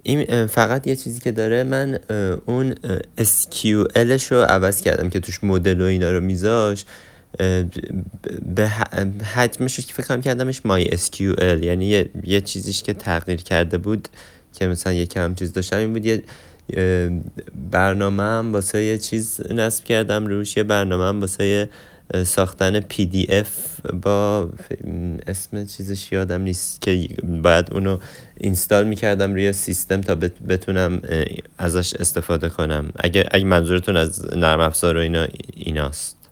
این فقط یه چیزی که داره، من اون SQLش رو عوض کردم که توش مدل و اینا رو میذاش. به حجمش رو که فکرم کردمش MySQL، یعنی یه چیزیش که تغییر کرده بود که مثلا یه کم چیز داشتم این بود. یه برنامه هم واسه یه چیز نصب کردم روش، یه برنامه هم واسه ساختن PDF با اسم چیزش یادم نیست، که باید اونو اینستال میکردم روی سیستم تا بتونم ازش استفاده کنم. اگه منظورتون از نرم افزار و ایناست.